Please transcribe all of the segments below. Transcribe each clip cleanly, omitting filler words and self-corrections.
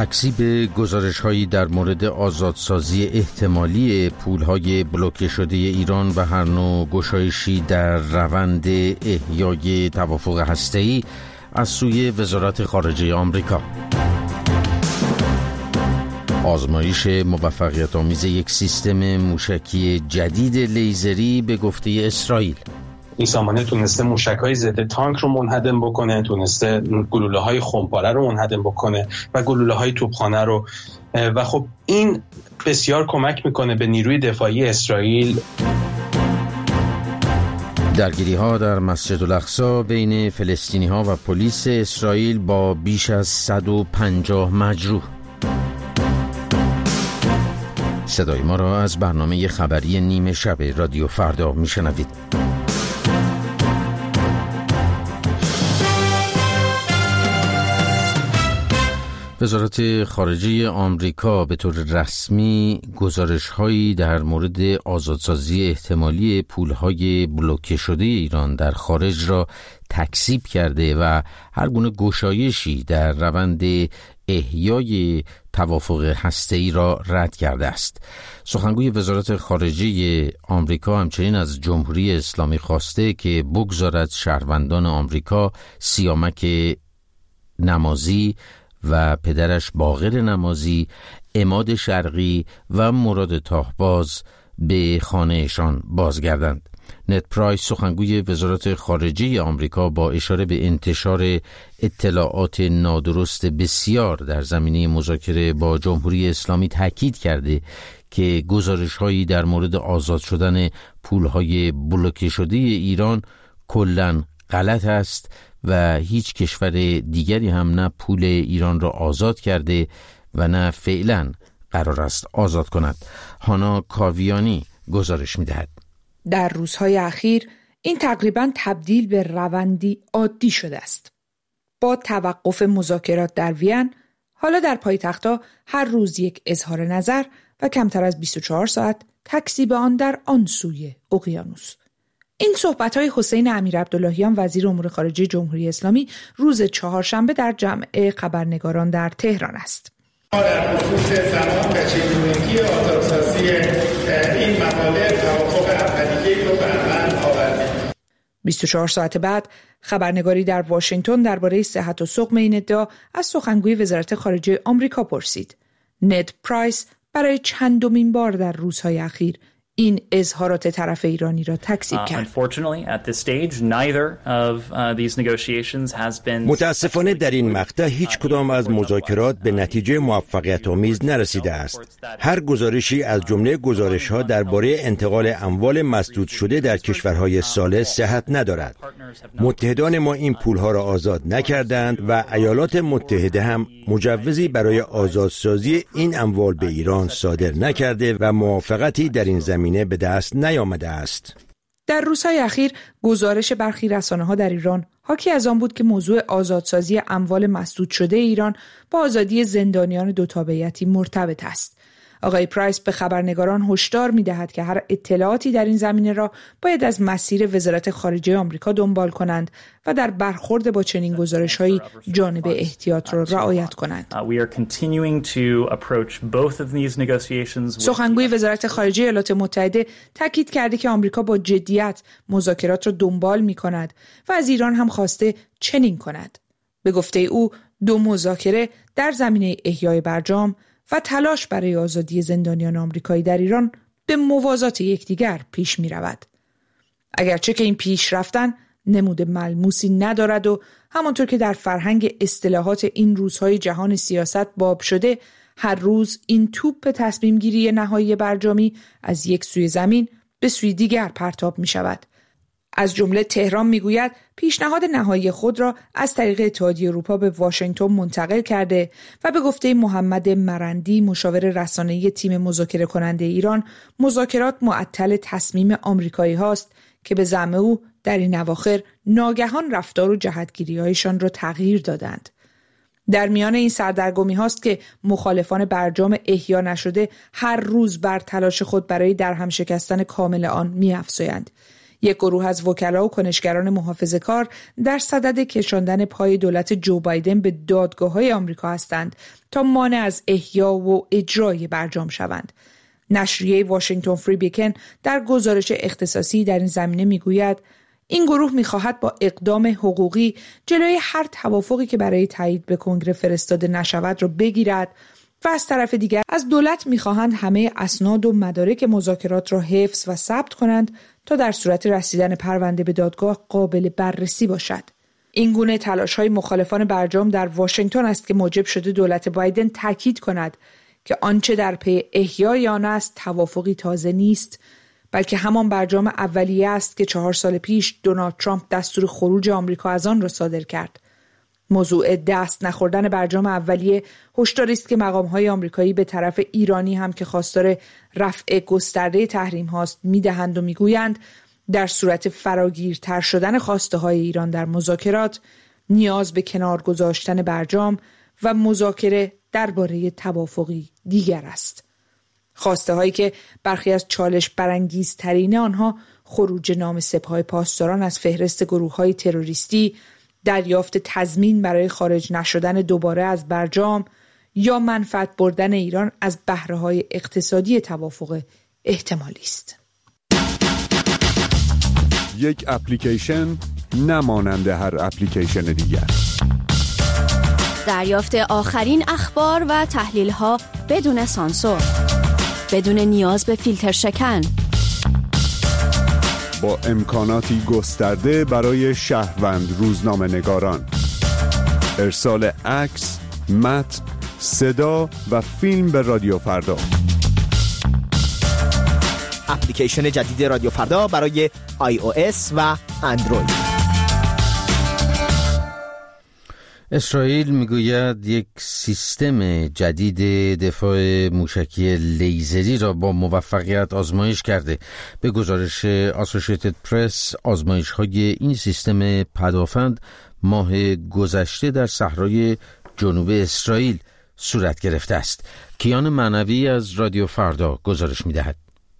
تکذیب گزارش‌هایی در مورد آزادسازی احتمالی پول‌های بلوکه شده ایران و هر نوع گشایشی در روند احیای توافق هسته‌ای از سوی وزارت خارجه آمریکا. آزمایش موفقیت‌آمیز یک سیستم موشکی جدید لیزری به گفته اسرائیل. این سامانه تونسته موشک‌های ضد تانک رو منهدم بکنه، تونسته گلوله‌های خمپاره رو منهدم بکنه و گلوله‌های توپخانه رو، و خب این بسیار کمک میکنه به نیروی دفاعی اسرائیل. درگیری‌ها در مسجد الاقصی بین فلسطینی‌ها و پلیس اسرائیل با بیش از 150 مجروح. صدای ما را از برنامه خبری نیمه شب رادیو فردا میشنوید. وزارت خارجه آمریکا به طور رسمی گزارش‌هایی در مورد آزادسازی احتمالی پول‌های بلوکه شده ایران در خارج را تکذیب کرده و هر گونه گشایشی در روند احیای توافق هسته‌ای را رد کرده است. سخنگوی وزارت خارجه آمریکا همچنین از جمهوری اسلامی خواسته که بگذارد شهروندان آمریکا سیامک نمازی و پدرش باقر نمازی، عماد شرقی و مراد تاهباز به خانهشان بازگردند. نت پرایس سخنگوی وزارت خارجه آمریکا با اشاره به انتشار اطلاعات نادرست بسیار در زمینه مذاکره با جمهوری اسلامی تاکید کرده که گزارش‌هایی در مورد آزاد شدن پول‌های بلوکه شده ایران کلاً غلط است و هیچ کشور دیگری هم نه پول ایران را آزاد کرده و نه فعلا قرار است آزاد کند. هانا کاویانی گزارش می‌دهد. در روزهای اخیر این تقریباً تبدیل به روندی عادی شده است. با توقف مذاکرات در وین، حالا در پایتخت‌ها هر روز یک اظهار نظر و کمتر از 24 ساعت تکذیب آن در آن سوی اقیانوس. این صحبت‌های حسین امیرعبداللهیان وزیر امور خارجه جمهوری اسلامی روز چهارشنبه در جمع خبرنگاران در تهران است. در خصوص زمان و چگونگی آزادسازی این مقاله توافق اولیه‌ای رو به عمل آوردیم. 24 ساعت بعد خبرنگاری در واشنگتن درباره صحت و سقم این ادعا از سخنگوی وزارت خارجه آمریکا پرسید. نت پرایس برای چندمین بار در روزهای اخیر این اظهارات طرف ایرانی را تکذیب کرد. متاسفانه در این مقطع هیچ کدام از مذاکرات به نتیجه موفقیت آمیز نرسیده است. هر گزارشی از جمله گزارش‌ها درباره انتقال اموال مسدود شده در کشورهای ثالث صحت ندارد. متحدان ما این پولها را آزاد نکردند و ایالات متحده هم مجوزی برای آزادسازی این اموال به ایران صادر نکرده و موافقتی در این زمینه به دست نیامده است. در روزهای اخیر گزارش برخی رسانه‌ها در ایران حاکی از آن بود که موضوع آزادسازی اموال مسدود شده ایران با آزادی زندانیان دو تابعیتی مرتبط است. آقای پرایس به خبرنگاران هشدار می‌دهد که هر اطلاعاتی در این زمینه را باید از مسیر وزارت خارجه آمریکا دنبال کنند و در برخورد با چنین گزارش‌هایی جانب احتیاط را رعایت کنند. سخنگوی وزارت خارجه ایالات متحده تاکید کرده که آمریکا با جدیت مذاکرات را دنبال می‌کند و از ایران هم خواسته چنین کند. به گفته او دو مذاکره در زمینه احیای برجام و تلاش برای آزادی زندانیان آمریکایی در ایران به موازات یکدیگر پیش می رود. اگرچه که این پیش رفتن نمود ملموسی ندارد و همانطور که در فرهنگ اصطلاحات این روزهای جهان سیاست باب شده، هر روز این توپ تصمیم گیری نهایی برجامی از یک سوی زمین به سوی دیگر پرتاب می شود. از جمله تهران میگوید پیشنهاد نهایی خود را از طریق اتحادیه اروپا به واشنگتن منتقل کرده و به گفته محمد مرندی مشاور رسانه‌ای تیم مذاکره کننده ایران، مذاکرات معطل تصمیم آمریکایی هاست که به زعم او در این اواخر ناگهان رفتار و جهتگیری‌هایشان را تغییر دادند. در میان این سردرگمی هاست که مخالفان برجام احیا نشده هر روز بر تلاش خود برای درهم شکستن کامل آن می‌افزایند. یک گروه از وکلا و کنشگران محافظه‌کار در صدد کشاندن پای دولت جو بایدن به دادگاه‌های آمریکا هستند تا مانع از احیا و اجرای برجام شوند. نشریه واشنگتن فری بیکن در گزارش اختصاصی در این زمینه میگوید این گروه می‌خواهد با اقدام حقوقی جلوی هر توافقی که برای تایید به کنگره فرستاده نشود را بگیرد و از طرف دیگر از دولت می‌خواهند همه اسناد و مدارک مذاکرات را حفظ و ثبت کنند تا در صورت رسیدن پرونده به دادگاه قابل بررسی باشد. این گونه تلاش‌های مخالفان برجام در واشنگتن است که موجب شده دولت بایدن تاکید کند که آنچه در پی احیای آن است توافقی تازه نیست، بلکه همان برجام اولیه است که 4 سال پیش دونالد ترامپ دستور خروج آمریکا از آن را صادر کرد. موضوع دست نخوردن برجام اولیه هشداری است که مقام‌های آمریکایی به طرف ایرانی هم که خواستار رفع گسترده تحریم هاست می‌دهند و می‌گویند در صورت فراگیرتر شدن خواسته‌های ایران در مذاکرات نیاز به کنار گذاشتن برجام و مذاکره درباره توافقی دیگر است. خواسته هایی که برخی از چالش برانگیزترین آنها خروج نام سپاه پاسداران از فهرست گروه‌های تروریستی، دریافت تضمین برای خارج نشدن دوباره از برجام یا منفعت بردن ایران از بهره‌های اقتصادی توافق احتمالی است. یک اپلیکیشن نمانند هر اپلیکیشن دیگر. دریافت آخرین اخبار و تحلیل‌ها بدون سانسور، بدون نیاز به فیلتر شکن، با امکاناتی گسترده برای شهروند روزنامه‌نگاران، ارسال عکس، متن، صدا و فیلم به رادیو فردا. اپلیکیشن جدید رادیو فردا برای iOS و اندروید. اسرائیل میگوید یک سیستم جدید دفاع موشکی لیزری را با موفقیت آزمایش کرده. به گزارش آسوشیتد پرس، آزمایش‌های این سیستم پدافند ماه گذشته در صحرای جنوب اسرائیل صورت گرفته است. کیان معنوی از رادیو فردا گزارش می‌دهد.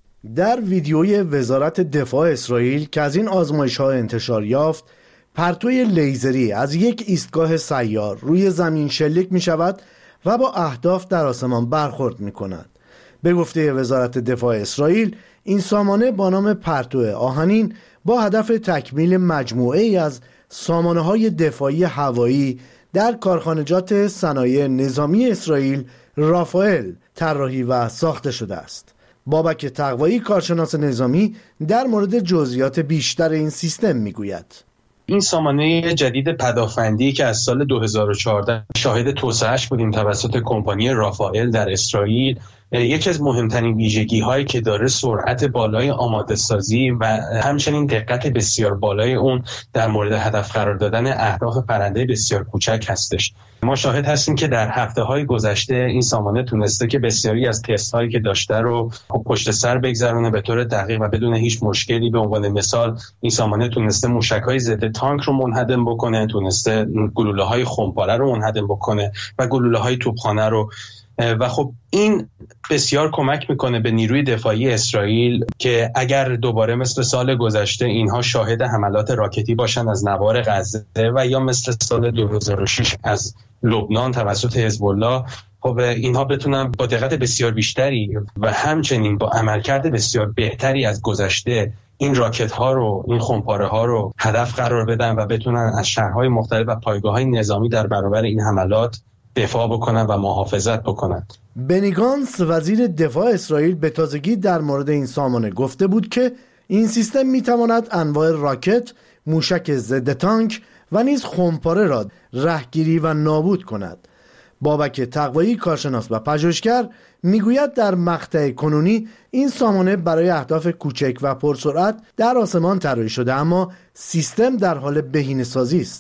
در ویدیوی وزارت دفاع اسرائیل که از این آزمایش‌ها انتشار یافت، پرتوی لیزری از یک ایستگاه سیار روی زمین شلیک می شود و با اهداف در آسمان برخورد می کند. به گفته وزارت دفاع اسرائیل، این سامانه با نام پرتو آهنین با هدف تکمیل مجموعه ای از سامانه های دفاعی هوایی در کارخانجات صنایع نظامی اسرائیل رافائل طراحی و ساخته شده است. بابک تقوایی، کارشناس نظامی، در مورد جزئیات بیشتر این سیستم می گوید. این سامانه جدید پدافندی که از سال 2014 شاهد توسعه‌اش بودیم توسط کمپانی رافائل در اسرائیل، یکی از مهمترین ویژگی‌هایی که داره سرعت بالای آماده سازی و همچنین دقت بسیار بالای اون در مورد هدف قرار دادن اهداف پرنده بسیار کوچک هستش. ما شاهد هستیم که در هفته‌های گذشته این سامانه تونسته که بسیاری از تست‌هایی که داشته رو پشت سر بگذرونه به طور دقیق و بدون هیچ مشکلی. به عنوان مثال این سامانه تونسته موشک‌های ضد تانک رو منهدم بکنه، تونسته گلوله‌های خمپاره رو منهدم بکنه و گلوله‌های توپخانه رو، و خب این بسیار کمک میکنه به نیروی دفاعی اسرائیل که اگر دوباره مثل سال گذشته اینها شاهد حملات راکتی باشن از نوار غزه و یا مثل سال 2006 از لبنان توسط حزب الله، خب اینها بتونن با دقت بسیار بیشتری و همچنین با عملکرد بسیار بهتری از گذشته این راکت ها رو، این خمپاره ها رو هدف قرار بدن و بتونن از شهرهای مختلف و پایگاه های نظامی در برابر این حملات دفاع بکنن و محافظت بکنن. بنی گانتس، وزیر دفاع اسرائیل، به تازگی در مورد این سامانه گفته بود که این سیستم میتواند انواع راکت، موشک ضد تانک و نیز خمپاره را رهگیری و نابود کند. بابک تقوایی، کارشناس و پژوهشگر، میگوید در مقطع کنونی این سامانه برای اهداف کوچک و پرسرعت در آسمان طراحی شده، اما سیستم در حال بهینه‌سازی است.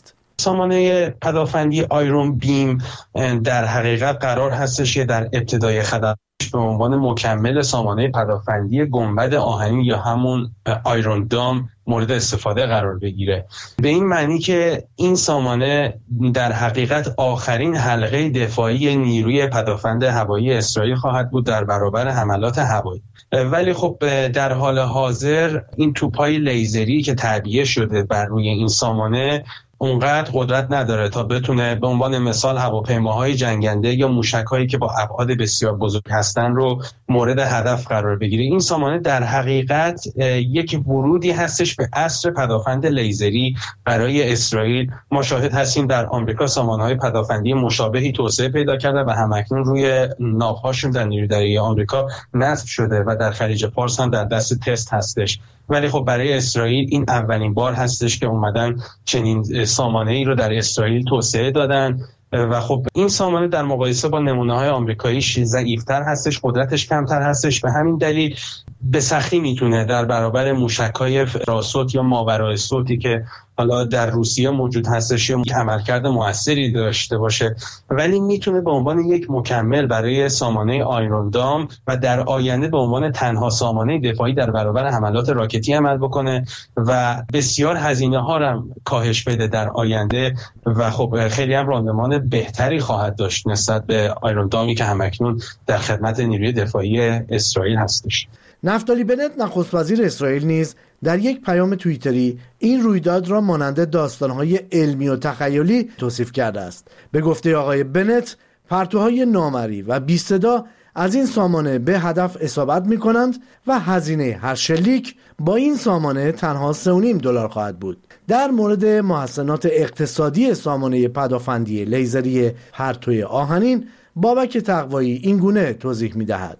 سامانه پدافندی آیرون بیم در حقیقت قرار هستش که در ابتدای خدمات به عنوان مکمل سامانه پدافندی گنبد آهنین یا همون آیرون دام مورد استفاده قرار بگیره. به این معنی که این سامانه در حقیقت آخرین حلقه دفاعی نیروی پدافند هوایی اسرائیل خواهد بود در برابر حملات هوایی. ولی خب در حال حاضر این توپ‌های لیزری که تعبیه شده بر روی این سامانه اونقدر قدرت نداره تا بتونه به عنوان مثال هواپیماهای جنگنده یا موشک‌هایی که با ابعاد بسیار بزرگ هستن رو مورد هدف قرار بگیره. این سامانه در حقیقت یک ورودی هستش به عصر پدافند لیزری برای اسرائیل. ما شاهد هستیم در آمریکا سامانه‌های پدافندی مشابهی توسعه پیدا کرده و همکنون روی ناوهاشون در نیروی دریایی آمریکا نصب شده و در خلیج فارس هم در دست تست هستش. ولی خب برای اسرائیل این اولین بار هستش که اومدن چنین سامانه‌ای رو در اسرائیل توسعه دادن و خب این سامانه در مقایسه با نمونه‌های آمریکاییش ضعیف‌تر هستش، قدرتش کمتر هستش. به همین دلیل به سختی میتونه در برابر موشک‌های فراسوت یا ماورای صوتی که حالا در روسیه موجود هستش یا عملکرد موثری داشته باشه، ولی میتونه به عنوان یک مکمل برای سامانه آیرون دام و در آینده به عنوان تنها سامانه دفاعی در برابر حملات راکتی عمل بکنه و بسیار هزینه‌ها را کاهش بده در آینده و خب خیلی هم راندمان بهتری خواهد داشت نسبت به آیرون دامی که همکنون در خدمت نیروی دفاعی اسرائیل هستش. نفتالی بنت نخست وزیر اسرائیل نیز در یک پیام توییتری این رویداد را مانند داستان‌های علمی و تخیلی توصیف کرده است. به گفته آقای بنت، پرتوهای نامری و بی صدا از این سامانه به هدف اصابت می‌کنند و هزینه هر شلیک با این سامانه تنها $3.5 خواهد بود. در مورد محسنات اقتصادی سامانه پدافندی لیزری پرتوی آهنین، بابک تقوایی این گونه توضیح می‌دهد.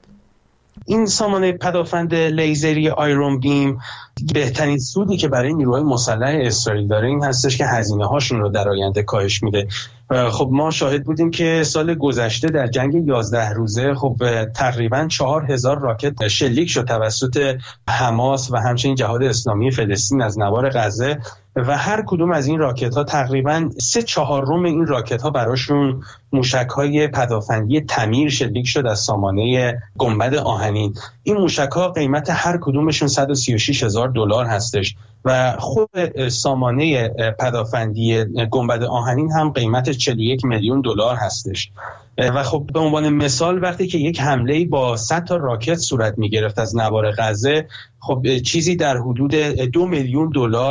این سامانه پدافند لیزری آیرون بیم بهترین سودی که برای نیروهای مسلح اسرائیل داره این هستش که هزینه هاشون رو در آینده کاهش میده. خب ما شاهد بودیم که سال گذشته در جنگ 11 روزه خب تقریبا 4000 راکت شلیک شد توسط حماس و همچنین جهاد اسلامی فلسطین از نوار غزه و هر کدوم از این راکت ها تقریبا 3/4 این راکت ها براشون موشک های پدافندی تمیر شلیک شد از سامانه گنبد آهنین. این موشک ها قیمت هر کدومشون $136,000 هستش و خود سامانه پدافندی گنبد آهنین هم قیمت $41 میلیون هستش. و خب به عنوان مثال وقتی که یک حمله با 100 تا راکت صورت می گرفت از نوار غزه، خب چیزی در حدود $2 میلیون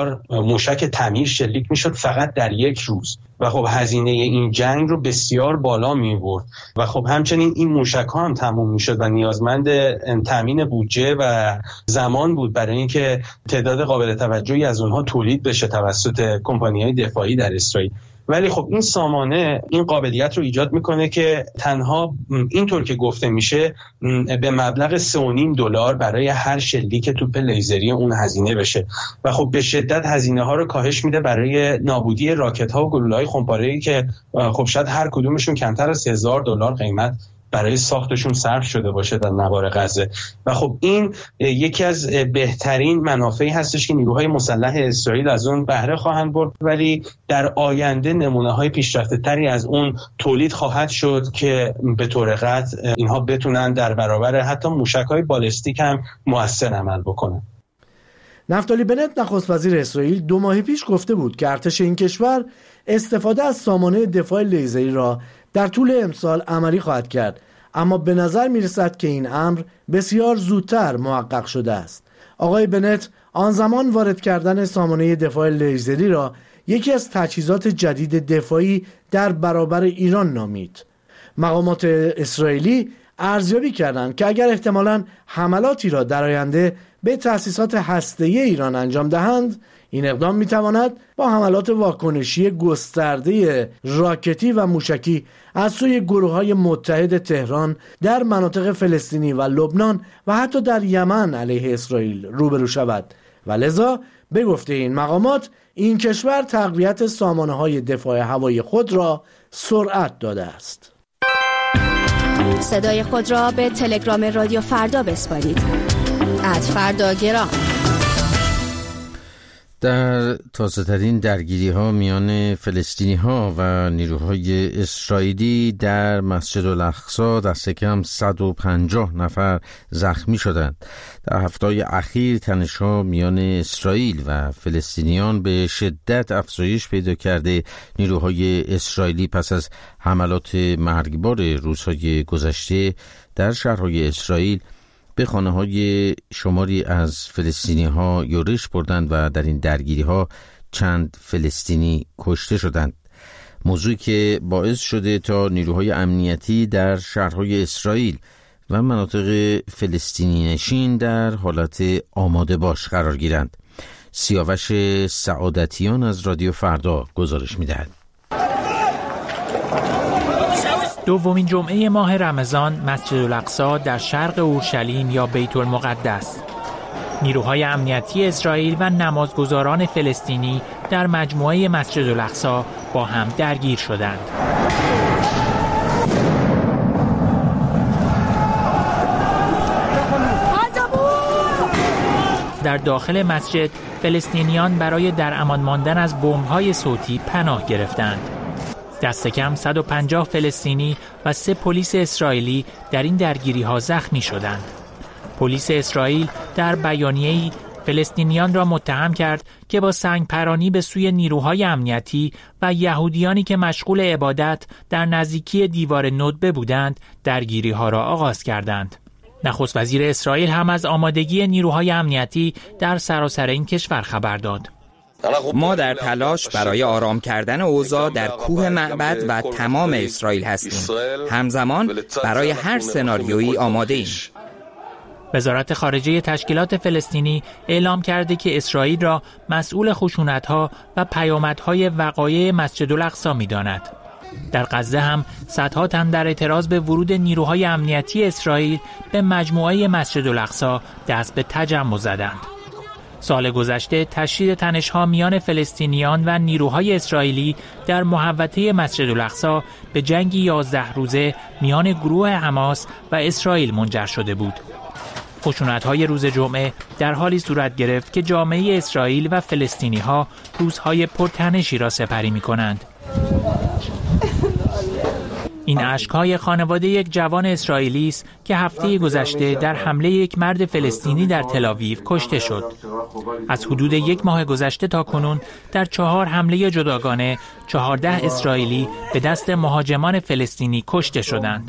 موشک تعمیر شلیک می شد فقط در یک روز و خب هزینه این جنگ رو بسیار بالا می برد و خب همچنین این موشک ها هم تموم می شد و نیازمند تامین بودجه و زمان بود برای اینکه تعداد قابل توجهی از اونها تولید بشه توسط کمپانی‌های دفاعی در اسرائیل. ولی خب این سامانه این قابلیت رو ایجاد میکنه که تنها اینطور که گفته میشه به مبلغ $3.5 برای هر شلیک توپ لیزری اون هزینه بشه و خب به شدت هزینه ها رو کاهش میده برای نابودی راکت ها و گلوله های خمپاره‌ای که خب شاید هر کدومشون کمتر از $1000 قیمت برای ساختشون صرف شده باشه در نوار غزه و خب این یکی از بهترین منافعی هستش که نیروهای مسلح اسرائیل از اون بهره خواهند برد، ولی در آینده نمونه‌های پیشرفته‌تری از اون تولید خواهد شد که به طور قطع اینها بتونن در برابر حتی موشک‌های بالستیک هم مؤثر عمل بکنن. نفتالی بنت نخست وزیر اسرائیل 2 ماه پیش گفته بود که ارتش این کشور استفاده از سامانه دفاع لیزری را در طول امسال عملی خواهد کرد، اما به نظر می رسد که این امر بسیار زودتر محقق شده است. آقای بنت آن زمان وارد کردن سامانه دفاع لیزری را یکی از تجهیزات جدید دفاعی در برابر ایران نامید. مقامات اسرائیلی ارزیابی کردند که اگر احتمالاً حملاتی را در آینده به تأسیسات هسته‌ای ایران انجام دهند، این اقدام میتواند با حملات واکنشی گسترده راکتی و موشکی از سوی گروه‌های متحد تهران در مناطق فلسطینی و لبنان و حتی در یمن علیه اسرائیل روبرو شود و لذا به گفته این مقامات این کشور تقویت سامانه‌های دفاع هوایی خود را سرعت داده است. صدای خود را به تلگرام رادیو فردا بسپارید. @فرداگرام. در تازه‌ترین درگیری‌ها میان فلسطینی‌ها و نیروهای اسرائیلی در مسجد الاقصی دست کم 150 نفر زخمی شدند. در هفته‌های اخیر تنش‌ها میان اسرائیل و فلسطینیان به شدت افزایش پیدا کرده. نیروهای اسرائیلی پس از حملات مرگبار روزهای گذشته در شهرهای اسرائیل به خانه‌های شماری از فلسطینی‌ها یورش بردند و در این درگیری‌ها چند فلسطینی کشته شدند. موضوعی که باعث شده تا نیروهای امنیتی در شهرهای اسرائیل و مناطق فلسطینی نشین در حالت آماده باش قرار گیرند. سیاوش سعادتیان از رادیو فردا گزارش می‌دهد. دومین جمعه ماه رمضان مسجد الاقصی در شرق اورشلیم یا بیت المقدس. نیروهای امنیتی اسرائیل و نمازگزاران فلسطینی در مجموعه مسجد الاقصی با هم درگیر شدند. در داخل مسجد فلسطینیان برای در امان ماندن از بمب‌های صوتی پناه گرفتند. دست کم 150 فلسطینی و 3 پلیس اسرائیلی در این درگیری‌ها زخمی شدند. پلیس اسرائیل در بیانیه‌ای فلسطینیان را متهم کرد که با سنگپرانی به سوی نیروهای امنیتی و یهودیانی که مشغول عبادت در نزدیکی دیوار ندبه بودند درگیری‌ها را آغاز کردند. نخست وزیر اسرائیل هم از آمادگی نیروهای امنیتی در سراسر این کشور خبر داد. ما در تلاش برای آرام کردن اوضاع در کوه معبد و تمام اسرائیل هستیم. همزمان برای هر سناریویی آماده ایم. وزارت خارجه تشکیلات فلسطینی اعلام کرده که اسرائیل را مسئول خشونت‌ها و پیامدهای وقایع مسجد الاقصی می‌داند. در غزه هم صدها تن در اعتراض به ورود نیروهای امنیتی اسرائیل به مجموعه مسجد الاقصی دست به تجمع زدند. سال گذشته تشدید تنش‌ها میان فلسطینیان و نیروهای اسرائیلی در محوطه مسجد الاقصی به جنگی 11 روزه میان گروه حماس و اسرائیل منجر شده بود. خشونت‌های روز جمعه در حالی صورت گرفت که جامعه اسرائیل و فلسطینی‌ها روزهای پرتنشی را سپری می‌کنند. این اشک‌های خانواده یک جوان اسرائیلی است که هفته گذشته در حمله یک مرد فلسطینی در تل‌آویو کشته شد. از حدود 1 ماه گذشته تا کنون در 4 حمله جداگانه 14 اسرائیلی به دست مهاجمان فلسطینی کشته شدند.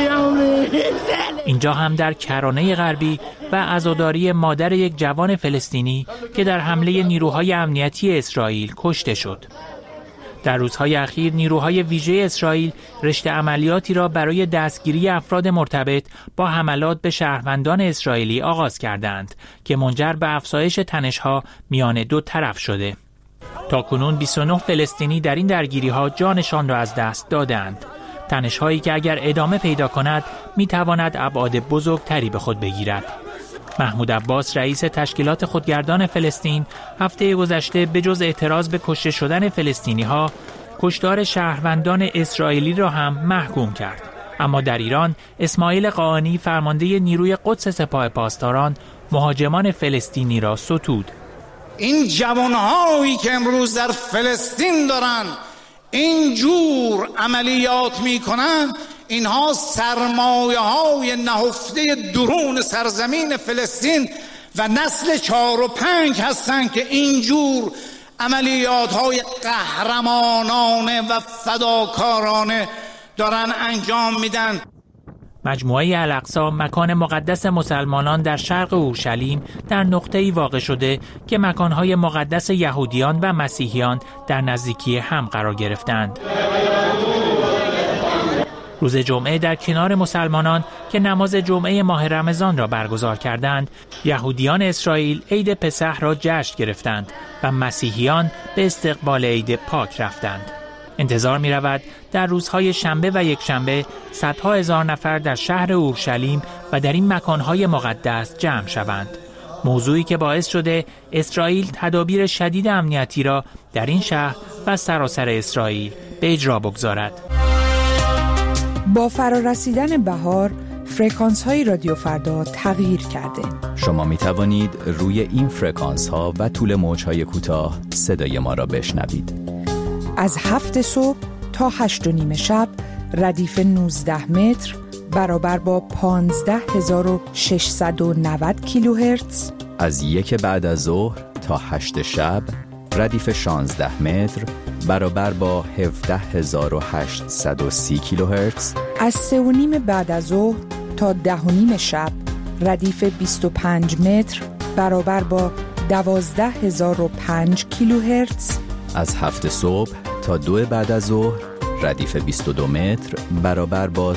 اینجا هم در کرانه غربی و عزاداری مادر یک جوان فلسطینی که در حمله نیروهای امنیتی اسرائیل کشته شد. در روزهای اخیر نیروهای ویژه اسرائیل رشته عملیاتی را برای دستگیری افراد مرتبط با حملات به شهروندان اسرائیلی آغاز کردند که منجر به افزایش تنش‌ها میان دو طرف شده. تاکنون 29 فلسطینی در این درگیری‌ها جانشان را از دست دادند. تنش‌هایی که اگر ادامه پیدا کند می‌تواند ابعاد بزرگتری به خود بگیرد. محمود عباس رئیس تشکیلات خودگردان فلسطین هفته گذشته به جز اعتراض به کشته شدن فلسطینی‌ها کشتار شهروندان اسرائیلی را هم محکوم کرد. اما در ایران اسماعیل قاآنی فرمانده نیروی قدس سپاه پاسداران مهاجمان فلسطینی را ستود. این جوانهایی که امروز در فلسطین دارن این جور عملیات میکنن، اینها سرمایه‌های نهفته درون سرزمین فلسطین و نسل 4 و 5 هستند که اینجور عملیات‌های قهرمانانه و فداکارانه دارن انجام میدن. مجموعه الاقصی مکان مقدس مسلمانان در شرق اورشلیم در نقطه‌ای واقع شده که مکان‌های مقدس یهودیان و مسیحیان در نزدیکی هم قرار گرفتند. روز جمعه در کنار مسلمانان که نماز جمعه ماه رمضان را برگزار کردند، یهودیان اسرائیل عید پسح را جشن گرفتند و مسیحیان به استقبال عید پاک رفتند. انتظار می رود در روزهای شنبه و یکشنبه صدها هزار نفر در شهر اورشلیم و در این مکانهای مقدس جمع شوند. موضوعی که باعث شده اسرائیل تدابیر شدید امنیتی را در این شهر و سراسر اسرائیل به اجرا بگذارد. با فرارسیدن بهار، فرکانس های رادیو فردا تغییر کرده. شما می توانید روی این فرکانس ها و طول موج های کوتاه صدای ما را بشنوید. از 7 صبح تا 8:30 شب ردیف 19 متر برابر با 15690 کیلوهرتز. از 1 بعد از ظهر تا 8 شب ردیف 16 متر برابر با 17830 کیلوهرتز. از 3:30 بعد از ظهر تا 10:30 شب ردیف 25 متر برابر با 12005 کیلوهرتز. از 7 صبح تا 2 بعد از ظهر ردیف 22 متر برابر با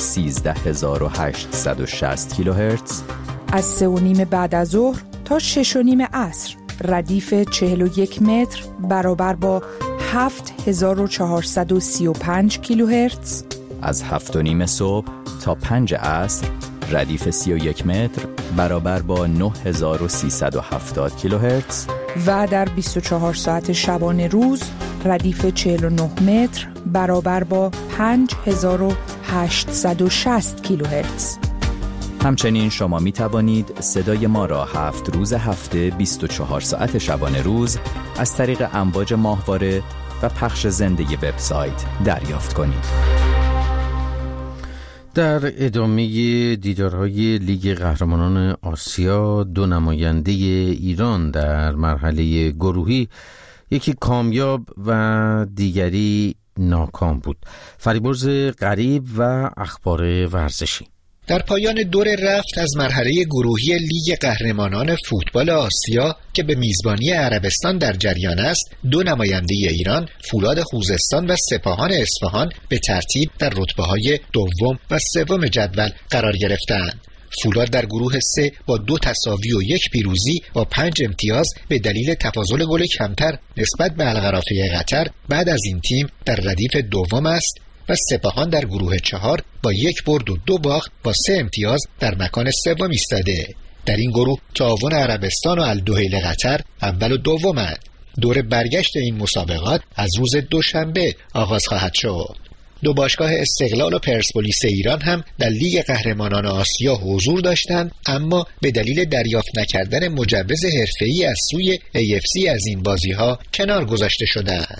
13860 کیلوهرتز. از 3:30 بعد از ظهر تا 6:30 عصر ردیف 41 متر برابر با 7435 کیلوهرتز. از 7:30 صبح تا 5 عصر ردیف 31 متر برابر با 9370 کیلوهرتز. و در 24 ساعت شبانه روز ردیف 49 متر برابر با 5860 کیلوهرتز. همچنین شما می توانید صدای ما را 7 روز هفته 24 ساعت شبانه روز از طریق امواج ماهواره و پخش زنده وبسایت دریافت کنید. در ادامه دیدارهای لیگ قهرمانان آسیا، 2 نماینده ایران در مرحله گروهی، یکی کامیاب و دیگری ناکام بود. فریبرز غریب و اخبار ورزشی. در پایان دور رفت از مرحله گروهی لیگ قهرمانان فوتبال آسیا که به میزبانی عربستان در جریان است، 2 نماینده ایران، فولاد خوزستان و سپاهان اصفهان، به ترتیب در رتبه‌های دوم و سوم جدول قرار گرفتند. فولاد در گروه 3 با 2 تساوی و 1 پیروزی با 5 امتیاز به دلیل تفاضل گل کمتر نسبت به القرافه قطر بعد از این تیم در ردیف دوم است و سپاهان در گروه 4 با 1 برد و 2 باخت با 3 امتیاز در مکان سوم ایستاده. در این گروه تعاون عربستان و الدحیل قطر اول و دومند. دور برگشت این مسابقات از روز دوشنبه آغاز خواهد شد. 2 باشگاه استقلال و پرسپولیس ایران هم در لیگ قهرمانان آسیا حضور داشتند، اما به دلیل دریافت نکردن مجوز حرفه‌ای از سوی AFC از این بازی‌ها کنار گذاشته شدند.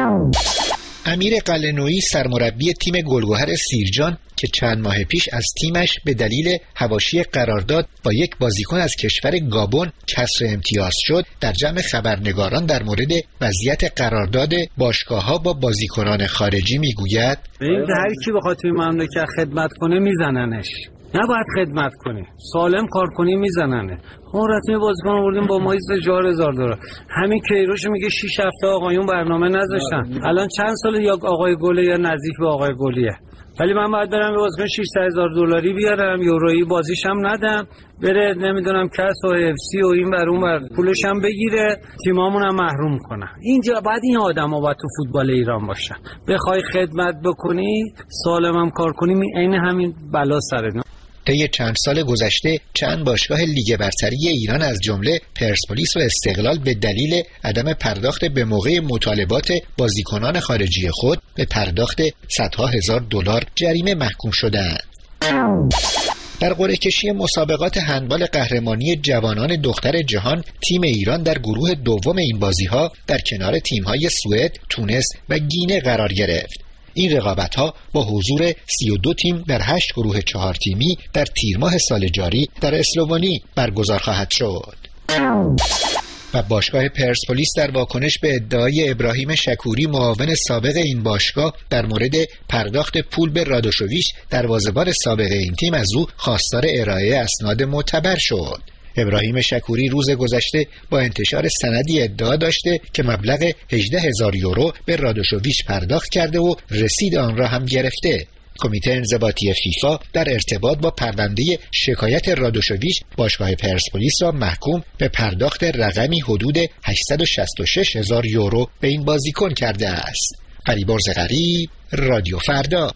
امیر قلعه‌نویی سرمربی تیم گلگهر سیرجان که چند ماه پیش از تیمش به دلیل حواشی قرارداد با یک بازیکن از کشور گابون کسر امتیاز شد، در جمع خبرنگاران در مورد وضعیت قرارداد باشگاه‌ها با بازیکنان خارجی میگوید: این هر کی بخواد توی مملکت خدمت کنه میزننش، نباید خدمت کنی، سالم کار کنی میزننه. ما رتمی بازیکن آوردیم با مایز $4,000. همین کیروش میگه 6 هفته آقایون برنامه نذاشتن. الان چند سال یا آقای گله یا نزدیک به آقای گلیه، ولی من باید برم به بازیکن $600,000 بیارم، یورویی بازیش هم ندم، بره نمیدونم کس و FC و این بر اون بر پولش هم بگیره، تیمامون هم محروم کنه. اینجا باید این آدما باید تو فوتبال ایران باشن. بخوای خدمت بکنی، سالم کار کنی، عین همین بلا سرت. طی چند سال گذشته چند باشگاه لیگ برتری ایران از جمله پرسپولیس و استقلال به دلیل عدم پرداخت به موقع مطالبات بازیکنان خارجی خود به پرداخت صدها هزار دلار جریمه محکوم شدند. در قرعه کشی مسابقات هندبال قهرمانی جوانان دختر جهان، تیم ایران در گروه دوم این بازی‌ها در کنار تیم‌های سوئد، تونس و گینه قرار گرفت. این رقابت‌ها با حضور 32 تیم در 8 گروه 4 تیمی در تیر ماه سال جاری در اسلوونی برگزار خواهد شد. و باشگاه پرسپولیس در واکنش به ادعای ابراهیم شکوری معاون سابق این باشگاه در مورد پرداخت پول به رادوشوویچ دروازه‌بان سابق این تیم از او خواستار ارائه اسناد معتبر شد. ابراهیم شکوری روز گذشته با انتشار سندی ادعا داشته که مبلغ 18,000 یورو به رادوشوویچ پرداخت کرده و رسید آن را هم گرفته. کمیته انضباطی فیفا در ارتباط با پرونده شکایت رادوشوویچ باشگاه پرسپولیس را محکوم به پرداخت رقمی حدود 866,000 یورو به این بازیکن کرده است. فریبرز غریب، رادیو فردا.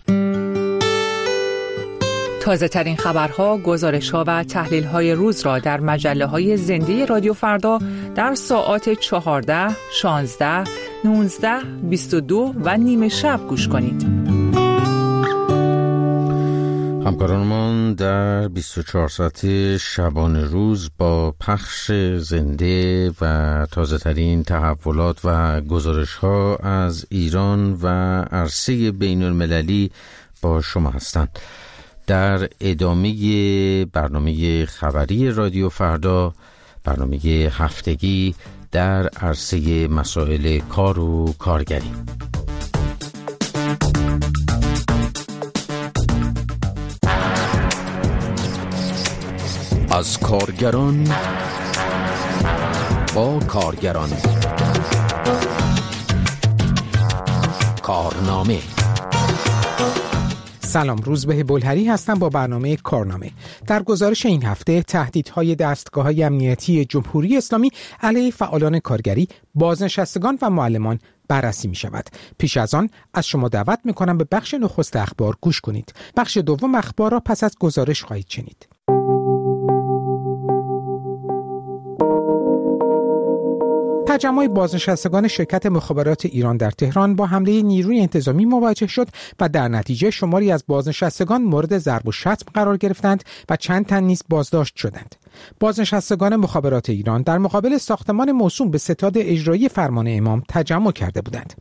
تازه ترین خبرها، گزارش‌ها و تحلیل‌های روز را در مجله‌های زنده رادیو فردا در ساعات 14، 16، 19، 22 و نیم شب گوش کنید. همکارانمان در 24 ساعت شبانه روز با پخش زنده و تازه ترین تحولات و گزارش ها از ایران و عرصه بین المللی با شما هستند. در ادامه برنامه خبری رادیو فردا، برنامه هفتگی در عرصه مسائل کار و کارگری. از کارگران با کارگران، کارنامه. سلام، روزبه بلهری هستم با برنامه کارنامه. در گزارش این هفته تهدیدهای دستگاه‌های امنیتی جمهوری اسلامی علیه فعالان کارگری، بازنشستگان و معلمان بررسی می شود. پیش از آن از شما دعوت می کنم به بخش نخست اخبار گوش کنید. بخش دوم اخبار را پس از گزارش خواهید شنید. تجمع بازنشستگان شرکت مخابرات ایران در تهران با حمله نیروی انتظامی مواجه شد و در نتیجه شماری از بازنشستگان مورد ضرب و شتم قرار گرفتند و چند تن نیز بازداشت شدند. بازنشستگان مخابرات ایران در مقابل ساختمان موسوم به ستاد اجرایی فرمان امام تجمع کرده بودند.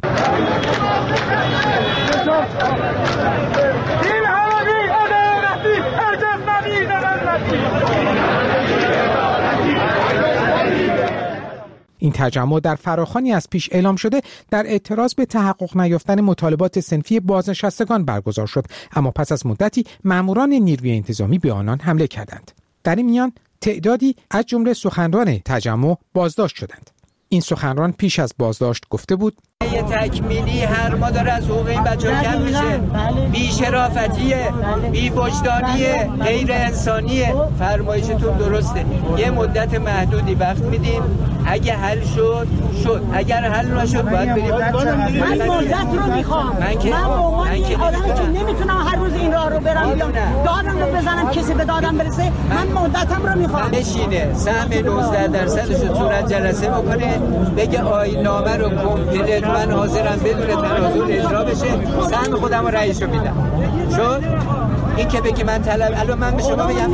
این تجمع در فراخوانی از پیش اعلام شده در اعتراض به تحقق نیافتن مطالبات صنفی بازنشستگان برگزار شد، اما پس از مدتی ماموران نیروی انتظامی به آنان حمله کردند. در این میان تعدادی از جمله سخنران تجمع بازداشت شدند. این سخنران پیش از بازداشت گفته بود: یه تکمیلی هر ما داره از حقوق این بچه‌ها کم میشه، بی شرافتیه، بی وجدانیه، غیر انسانیه. فرمایشتون درسته، یه مدت محدودی وقت میدیم، اگه حل شد اگر حل نشد باید بریم. من مدت رو میخوام، من که آدمی که نمیتونم هر روز این راه رو برم بیام دادم رو بزنم کسی به دادم برسه. من مدتم رو میخوام. بشینه سهم 19% رو صورت جلسه بکنه، بگه آیین‌نامه رو کامپلیت من حاضرم بدون تنازل اجرا بشه، سهم خودم رو رئیس رو میدم. شد این که بگی من طلب، الان من به شما بگم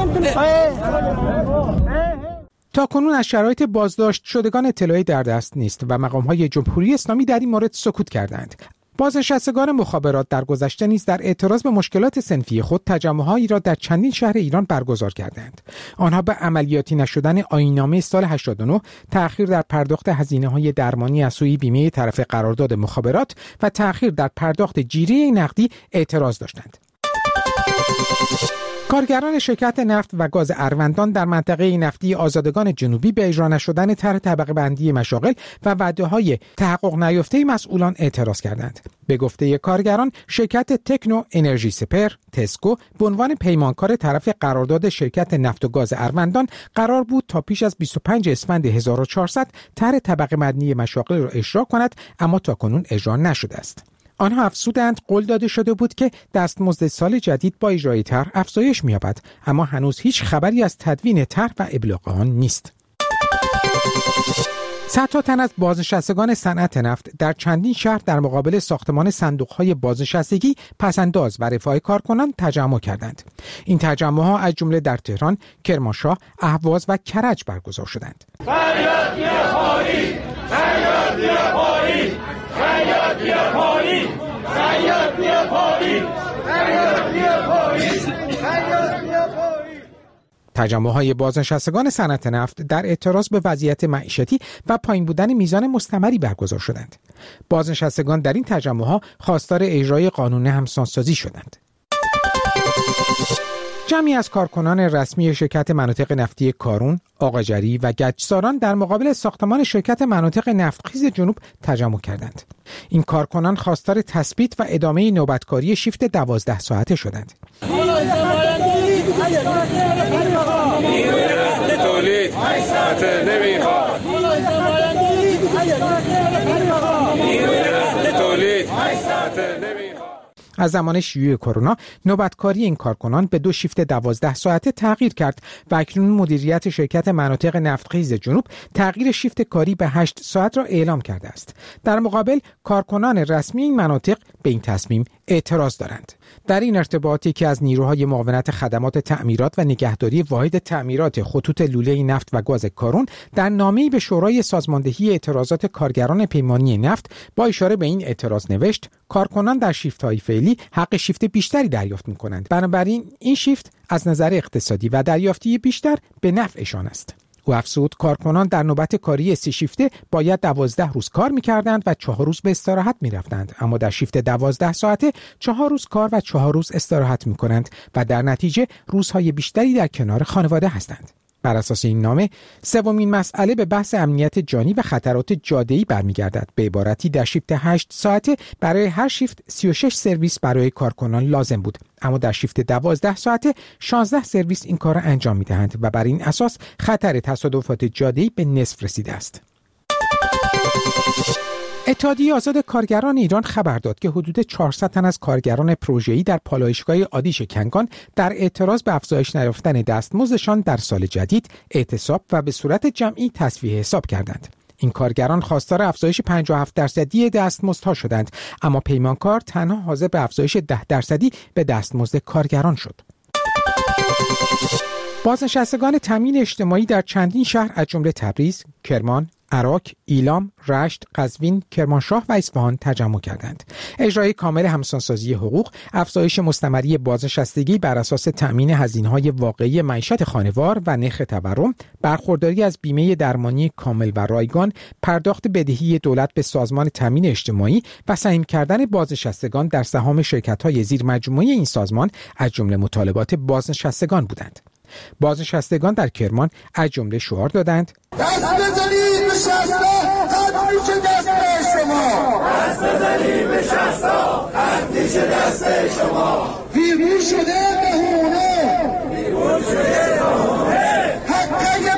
تا کنون از شرایط بازداشت شدگان اطلاعی در دست نیست و مقام‌های جمهوری اسلامی در این مورد سکوت کردند. بازنشستگان مخابرات در گذشته نیز در اعتراض به مشکلات صنفی خود تجمع‌هایی را در چندین شهر ایران برگزار کردند. آنها به عملیاتی نشدن آیین‌نامه سال 89، تأخیر در پرداخت هزینه‌های درمانی از سوی بیمه طرف قرارداد مخابرات و تأخیر در پرداخت جیره نقدی اعتراض داشتند. کارگران شرکت نفت و گاز اروندان در منطقه نفتی آزادگان جنوبی به اجرا نشدن طرح طبقه بندی مشاغل و وعده‌های تحقق نیافته مسئولان اعتراض کردند. به گفته کارگران، شرکت تکنو انرژی سپر تسکو به عنوان پیمانکار طرف قرارداد شرکت نفت و گاز اروندان قرار بود تا پیش از 25 اسفند 1400 طرح طبقه بندی مشاغل را اجرا کند، اما تاکنون اجرا نشده است. آنها افزودند قول داده شده بود که دستمزد سال جدید با اجرای طرح افزایش می‌یابد، اما هنوز هیچ خبری از تدوین طرح و ابلاغ آن نیست. صدها تن از بازنشستگان صنعت نفت در چندین شهر در مقابل ساختمان صندوق‌های بازنشستگی، پس‌انداز و رفاه کارکنان تجمع کردند. این تجمع‌ها از جمله در تهران، کرمانشاه، اهواز و کرج برگزار شدند. تجمع‌های بازنشستگان صنعت نفت در اعتراض به وضعیت معیشتی و پایین بودن میزان مستمری برگزار شدند. بازنشستگان در این تجمع‌ها خواستار اجرای قانون همسانسازی شدند. جمعی از کارکنان رسمی شرکت مناطق نفتی کارون، آقاجری و گچساران در مقابل ساختمان شرکت مناطق نفتخیز جنوب تجمع کردند. این کارکنان خواستار تثبیت و ادامه نوبتکاری شیفت 12 ساعته شدند. از زمان شیوع کرونا نوبتکاری این کارکنان به 2 شیفت 12 ساعته تغییر کرد و اکنون مدیریت شرکت مناطق نفتخیز جنوب تغییر شیفت کاری به 8 ساعت را اعلام کرده است. در مقابل کارکنان رسمی این مناطق به این تصمیم اعتراض دارند. در این ارتباط یکی از نیروهای معاونت خدمات تعمیرات و نگهداری واحد تعمیرات خطوط لوله نفت و گاز کارون در نامه‌ای به شورای سازماندهی اعتراضات کارگران پیمانی نفت با اشاره به این اعتراض نوشت: کارکنان در شیفت‌های فعلی حق شیفت بیشتری دریافت می‌کنند. بنابراین این شیفت از نظر اقتصادی و دریافتی بیشتر به نفعشان است. او افزود کارکنان در نوبت کاری 3 شیفته باید 12 روز کار می‌کردند و 4 روز به استراحت می‌رفتند، اما در شیفت 12 ساعته 4 روز کار و 4 روز استراحت می‌کنند و در نتیجه روزهای بیشتری در کنار خانواده هستند. بر اساس این نامه سومین مسئله به بحث امنیت جانی و خطرات جاده‌ای برمیگردد. به عبارتی در شیفت 8 ساعته برای هر شیفت 36 سرویس برای کارکنان لازم بود، اما در شیفت 12 ساعته 16 سرویس این کار را انجام می‌دهند و بر این اساس خطر تصادفات جاده‌ای به نصف رسیده است. اتحادیه آزاد کارگران ایران خبر داد که حدود 400 تن از کارگران پروژه‌ای در پالایشگاه آدیش کنگان در اعتراض به افزایش نیافتن دستمزدشان در سال جدید اعتصاب و به صورت جمعی تصفیه حساب کردند. این کارگران خواستار افزایش 57% دستمزدها شدند، اما پیمانکار تنها حاضر به افزایش 10% به دستمزد کارگران شد. بازنشستگان تامین اجتماعی در چندین شهر از جمله تبریز، کرمان، عراق، ایلام، رشت، قزوین، کرمانشاه و اصفهان تجمع کردند. اجرای کامل همسانسازی حقوق، افزایش مستمری بازنشستگی بر اساس تأمین هزینه‌های واقعی معیشت خانوار و نرخ تورم، برخورداری از بیمه درمانی کامل و رایگان، پرداخت بدهی دولت به سازمان تأمین اجتماعی و سهم کردن بازنشستگان در سهام شرکت‌های زیرمجموعه این سازمان از جمله مطالبات بازنشستگان بودند. بازنشستگان در کرمان از جمله شعار دادند: دست بزنید به شستا قد میشه دست شما، دست بزنید به شستا قد میشه دست شما، بیرون شده بهونه، بیرون شده بهونه، حقه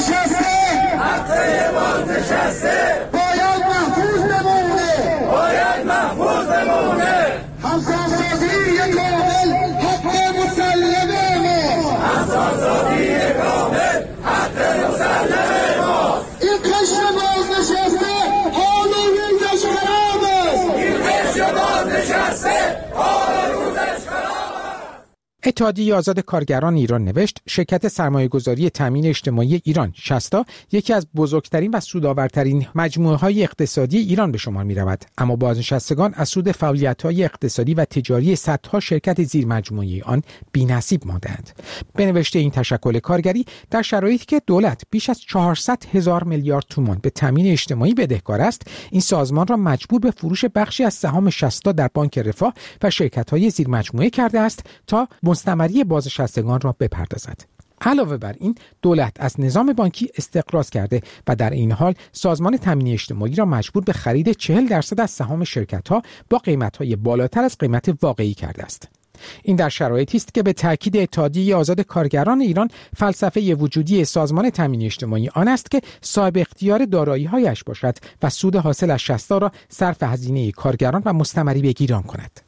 بازنشسته باید محفوظ بمونه، باید محفوظ بمونه، همسانسازی کامل حق مسلمه ما، همسانسازی کامل حق مسلمه ما. این قشر بازنشسته حال روزش خراب است، این قشر بازنشسته حال روزش خراب است. اتحادیه آزاد کارگران ایران نوشت: شرکت سرمایه‌گذاری تامین اجتماعی ایران شستا یکی از بزرگترین و سودآورترین مجموعه‌های اقتصادی ایران به شمار می‌رود، اما بازنشستگان از سود فعالیت‌های اقتصادی و تجاری صدها شرکت زیرمجموعه آن بی‌نصیب ماندند. به نوشته این تشکل کارگری، در شرایطی که دولت بیش از 400,000 میلیارد تومان به تامین اجتماعی بدهکار است، این سازمان را مجبور به فروش بخشی از سهام شستا در بانک رفاه و شرکت‌های زیرمجموعه کرده است تا مستمری بازنشستگان را بپردازد. علاوه بر این، دولت از نظام بانکی استقراض کرده و در این حال سازمان تامین اجتماعی را مجبور به خرید 40% از سهام شرکت‌ها با قیمت‌های بالاتر از قیمت واقعی کرده است. این در شرایطی است که به تاکید اتحادیه آزاد کارگران ایران فلسفه وجودی سازمان تامین اجتماعی آن است که صاحب اختیار دارایی‌هایش باشد و سود حاصل از شستا را صرف هزینه کارگران و مستمری به گیران کند.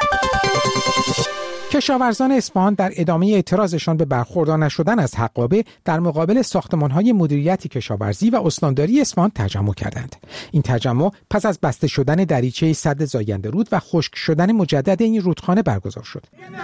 کشاورزان اصفهان در ادامه اعتراضشان به برخوردار نشدن از حقابه در مقابل ساختمان‌های مدیریت کشاورزی و استانداری اصفهان تجمع کردند. این تجمع پس از بسته شدن دریچه سد زاینده رود و خشک شدن مجدد این رودخانه برگزار شد.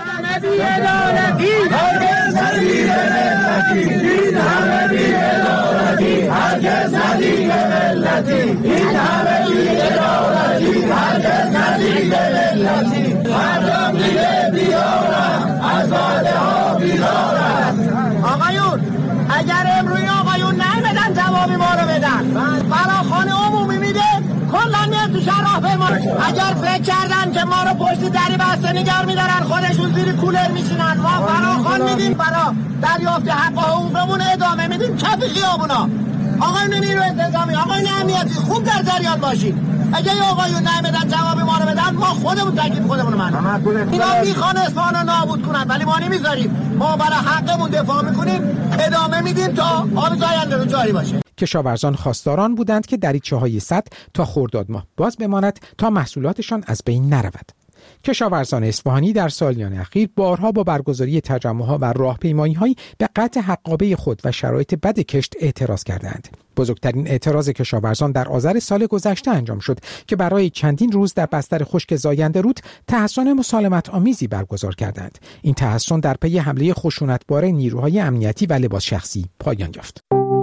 آقایون، اگر امروی آقایون نیمدن جوابی ما رو بدن، فراخوان عمومی میده کلا میاد تو شهر راهپیما. اگر فکر کردن که ما رو پشت دری بسته نگار میدارن، خودشون زیر کولر میشینن. ما فراخوان میدیم برا دریافت حق حقوقمون، ادامه میدیم کف خیابونا. آقایون نیرو انتظامی، آقایون امنیتی، خوب در جریان باشید. اگه آقایون نمیدن جواب ما رو بدن، ما خودمون تکلیف خودمون رو منیم. اینا میخوان اصفهان رو نابود کنن ولی ما نمیذاریم. ما برای حقمون دفاع میکنیم، ادامه میدیم تا آب زاینده رو جاری باشه. کشاورزان خواستاران بودند که دریچه‌های سد تا خرداد ماه باز بماند تا محصولاتشان از بین نرود. کشاورزان اصفهانی در سالیان اخیر بارها با برگزاری تجمع‌ها و راهپیمایی‌هایی به قطع حقابه خود و شرایط بد کشت اعتراض کردند. بزرگترین اعتراض کشاورزان در آذر سال گذشته انجام شد که برای چندین روز در بستر خشک زاینده رود تحصن مسالمت آمیزی برگزار کردند. این تحصن در پی حمله خشونتبار نیروهای امنیتی و لباس شخصی پایان یافت.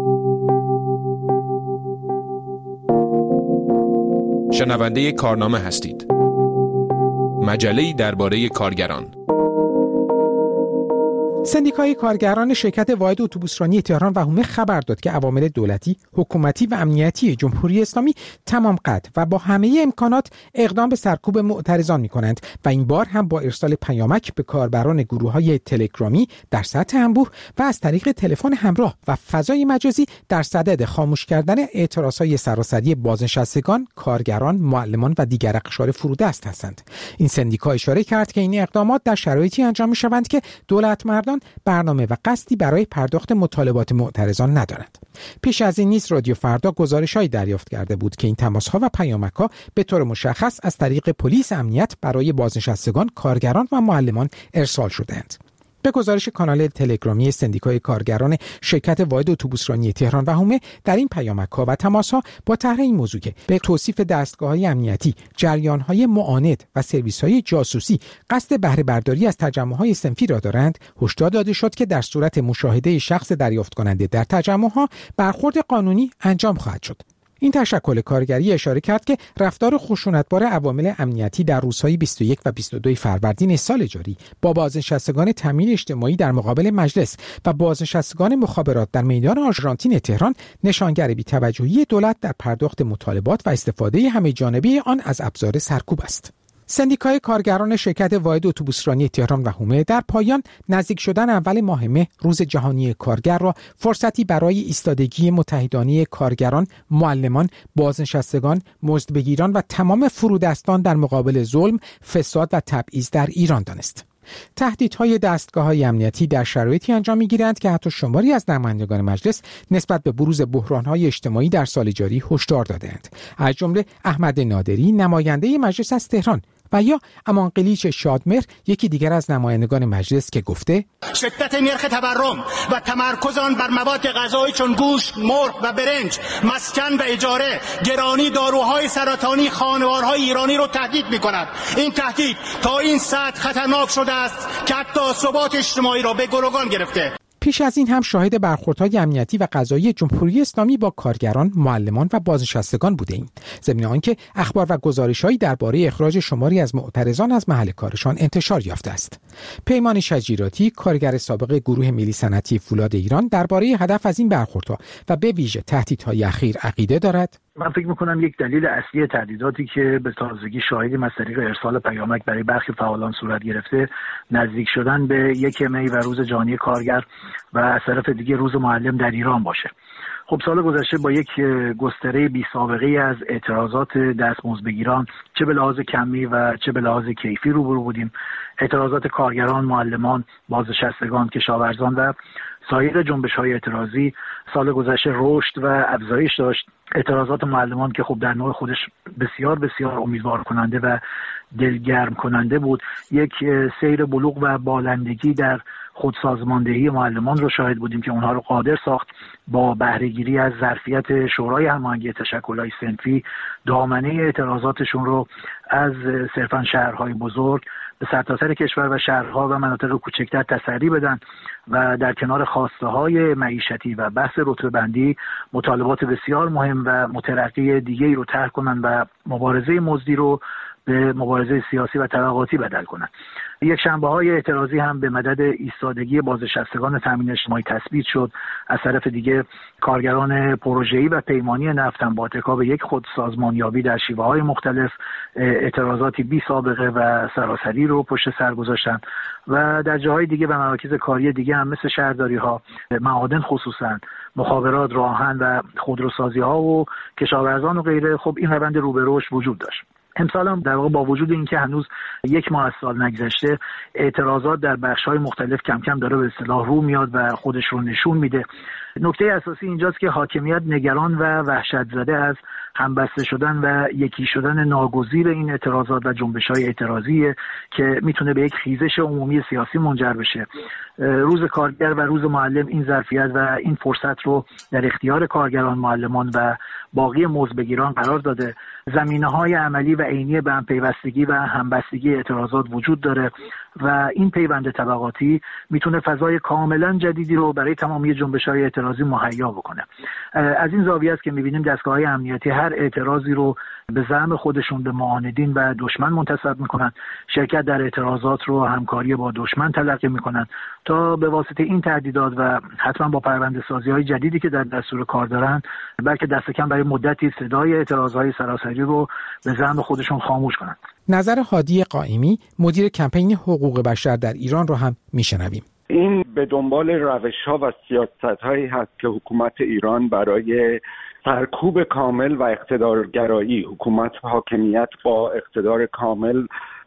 شنونده کارنامه هستید. مجله‌ای درباره کارگران. سندیکای کارگران شرکت واحد اتوبوسرانی تهران و حومه خبر داد که عوامل دولتی، حکومتی و امنیتی جمهوری اسلامی تمام قد و با همه امکانات اقدام به سرکوب معترضان می‌کنند و این بار هم با ارسال پیامک به کاربران گروه‌های تلگرامی در سطح انبوه و از طریق تلفن همراه و فضای مجازی در صدد خاموش کردن اعتراضهای سراسری بازنشستگان، کارگران، معلمان و دیگر اقشار فرودست هستند. این سندیکا اشاره کرد که این اقدامات در شرایطی انجام می‌شوند که دولت مردان برنامه و قصدی برای پرداخت مطالبات معترضان ندارند. پیش از این نیز رادیو فردا گزارش‌هایی دریافت کرده بود که این تماس‌ها و پیامک‌ها به طور مشخص از طریق پلیس امنیت برای بازنشستگان، کارگران و معلمان ارسال شده‌اند. به گزارش کانال تلگرامی سندیکای کارگران شرکت واحد اتوبوسرانی تهران و حومه، در این پیامک‌ها و تماس‌ها با طرح این موضوع که به توصیف دستگاه‌های امنیتی، جریان‌های معاند و سرویس‌های جاسوسی قصد بهره برداری از تجمع‌های صنفی را دارند، هشدار داده شد که در صورت مشاهده شخص دریافت کننده در تجمع‌ها برخورد قانونی انجام خواهد شد. این تشکل کارگری اشاره کرد که رفتار خشونتبار عوامل امنیتی در روزهای 21 و 22 فروردین سال جاری با بازنشستگان تامین اجتماعی در مقابل مجلس و بازنشستگان مخابرات در میدان آرژانتین تهران نشانگر بی‌توجهی دولت در پرداخت مطالبات و استفاده همه‌جانبه آن از ابزار سرکوب است. سندیکای کارگران شرکت واحد اتوبوسرانی تهران و حومه در پایان نزدیک شدن اول ماه مه، روز جهانی کارگر را فرصتی برای ایستادگی متحدانه کارگران، معلمان، بازنشستگان، مزدبگیران و تمام فرودستان در مقابل ظلم، فساد و تبعیض در ایران دانست. تهدیدهای دستگاه‌های امنیتی در شرایطی انجام می‌گیرند که حتی شماری از نمایندگان مجلس نسبت به بروز بحران‌های اجتماعی در سال جاری هشدار داده‌اند. از جمله احمد نادری، نماینده مجلس از تهران، و یا امان قلیچ شادمهر، یکی دیگر از نمایندگان مجلس، که گفته شدت نرخ تورم و تمرکز آن بر مواد غذایی چون گوشت، مرغ و برنج، مسکن و اجاره، گرانی داروهای سرطانی خانوارهای ایرانی رو تهدید می‌کند. این تهدید تا این سطح خطرناک شده است که حتی ثبات اجتماعی را به گروگان گرفته. پیش از این هم شاهد برخوردهای امنیتی و قضایی جمهوری اسلامی با کارگران، معلمان و بازنشستگان بوده‌ایم، ضمن آنکه اخبار و گزارش‌هایی درباره اخراج شماری از معترضان از محل کارشان انتشار یافته است. پیمان شجیراتی، کارگر سابق گروه ملی صنعتی فولاد ایران، درباره هدف از این برخوردها و به ویژه تهدیدهای اخیر عقیده دارد. من فکر می‌کنم یک دلیل اصلی تهدیداتی که به تازگی شاهدیم از طریق ارسال پیامک برای برخی فعالان صورت گرفته، نزدیک شدن به 1 می و روز جهانی کارگر و از طرف دیگه روز معلم در ایران باشه. خب سال گذشته با یک گستره بی سابقه از اعتراضات دستمزدبگیران، چه به لحاظ کمی و چه به لحاظ کیفی روبرو بودیم. اعتراضات کارگران، معلمان، بازنشستگان، کشاورزان و سایر جنبش‌های اعتراضی سال گذشته رشد و افزایش داشت. اعتراضات معلمان که خب در نوع خودش بسیار بسیار امیدوار کننده و دلگرم کننده بود، یک سیر بلوغ و بالندگی در خودسازماندهی معلمان رو شاهد بودیم که اونها رو قادر ساخت با بهره‌گیری از ظرفیت شورای هماهنگی تشکل‌های صنفی دامنه اعتراضاتشون رو از صرفاً شهرهای بزرگ به سرتاسر کشور و شهرها و مناطق کوچکتر تسری بدن و در کنار خواسته‌های معیشتی و بحث رتبه‌بندی مطالبات بسیار مهم و مترقی دیگه‌ای رو طرح کنن و مبارزه مزدی رو به مبارزه سیاسی و طبقاتی بدل کنن. یک شنبه‌های اعتراضی هم به مدد ایستادگی بازنشستگان تامین اجتماعی تثبیت شد. از طرف دیگه کارگران پروژه‌ای و پیمانی نفت هم با ارتکاب یک خودسازمانیابی در شیوه‌های مختلف اعتراضاتی بی سابقه و سراسری رو پشت سر گذاشتن و در جاهای دیگه و مراکز کاری دیگه هم مثل شهرداری‌ها، معادن خصوصاً، مخابرات، راهن و خودروسازی‌ها و کشاورزان و غیره، خب این روند رو به رشد وجود داشت. امسال هم در واقع با وجود اینکه هنوز 1 ماه از سال نگذشته، اعتراضات در بخش‌های مختلف کم کم داره به اصطلاح رو میاد و خودش رو نشون میده. نکته اساسی اینجاست که حاکمیت نگران و وحشت زده از همبسته شدن و یکی شدن ناگزیر این اعتراضات و جنبش‌های اعتراضی که میتونه به یک خیزش عمومی سیاسی منجر بشه. روز کارگر و روز معلم این ظرفیت و این فرصت رو در اختیار کارگران، معلمان و باقی مزدبگیران قرار داده. زمینه‌های عملی و عینی به هم پیوستگی و همبستگی اعتراضات وجود داره و این پیوند طبقاتی میتونه فضای کاملا جدیدی رو برای تمامی جنبش‌های اعتراضی مهیا بکنه. از این زاویه است که می‌بینیم دستگاه‌های امنیتی هر اعتراضی رو به زعم خودشون به معاندین و دشمن منتسب میکنن، شرکت در اعتراضات رو همکاری با دشمن تلقی میکنن تا به واسطه این تهدیدات و حتما با پرونده‌سازی‌های جدیدی که در دستور کار دارن، بلکه دست کم برای مدتی صدای اعتراض‌های سراسری رو به زعم خودشون خاموش کنن. نظر هادی قائمی مدیر کمپین حقوق بشر در ایران رو هم میشنویم. این به دنبال روش‌ها و سیاست‌هایی هست که حکومت ایران برای سرکوب کامل و اقتدارگرایی، حکومت حاکمیت با اقتدار کامل